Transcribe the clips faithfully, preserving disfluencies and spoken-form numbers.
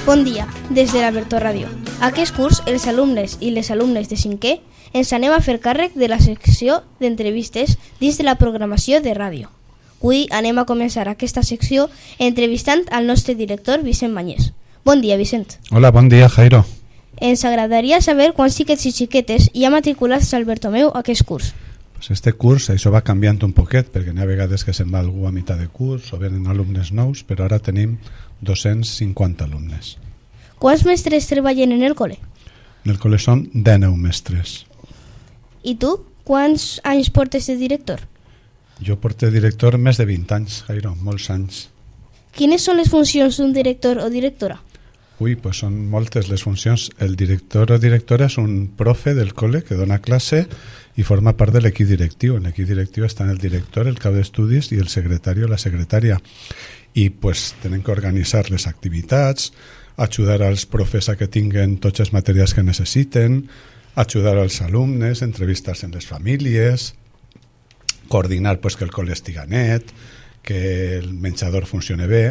Bon dia, des de l'Alberto Ràdio. Aquest curs, els alumnes i les alumnes de cinquè ens anem a fer càrrec de la secció d'entrevistes dins de la programació de ràdio. Avui anem a començar aquesta secció entrevistant al nostre director Vicent Bañés. Bon dia, Vicent. Hola, bon dia, Jairo. Ens agradaria saber quants xiquets i xiquetes hi ha matriculats al Bertomeu aquest curs. Pues este curs, això va canviant un poquet, perquè n'hi ha vegades que se'n va algú a meitat de curs o venen alumnes nous, però ara tenim dos-cents cinquanta alumnes. Quants mestres treballen en el col·le? En el col·le són dinou mestres. I tu, quants anys portes de director? Jo porto director més de vint anys, Jairo, molts anys. Quines són les funcions d'un director o directora? Ui, pues són moltes les funcions. El director o directora és un profe del col·le que dona classe i forma part de l'equip directiu. En l'equip directiu estan el director, el cap d'estudis i el secretari o la secretària. I pues tenen que organitzar les activitats, ajudar als profes a que tinguen tots els materials que necessiten, ajudar als alumnes, entrevistar-se amb les famílies, coordinar pues, que el col·le estiga net, que el menjador funcione bé,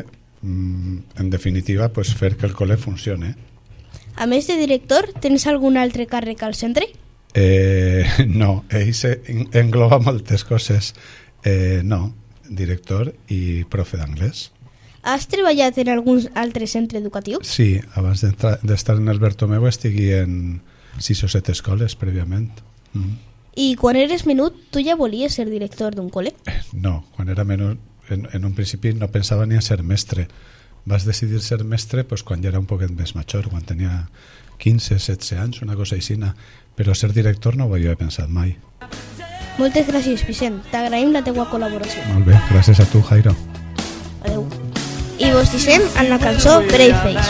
en definitiva pues, fer que el col·le funcione. A més de director, tens algun altre càrrec al centre? Eh, no, ell engloba moltes coses. Eh, no, director i profe d'anglès. Has treballat en algun altre centre educatiu? Sí, abans d'estar en el Bertomeu estigui en sis o set escoles prèviament. Mm. I quan eres menut, tu ja volies ser director d'un col·le? Eh, no, quan era menut En, en un principi no pensava ni a ser mestre. Vas decidir ser mestre pues, quan ja era un poquet més major, quan tenia quinze, setze anys, una cosa així, però ser director no ho havia pensat mai. Moltes gràcies, Vicent. T'agraïm la teua col·laboració. Molt bé, gràcies a tu, Jairo. Adeu. I vos deixem amb la cançó Brave Face,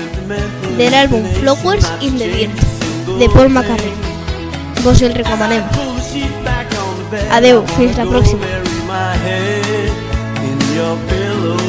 de l'àlbum Flowers in the Dirt, de Paul McCartney. Vos el recomanem. Adeu, fins la pròxima. Your pillow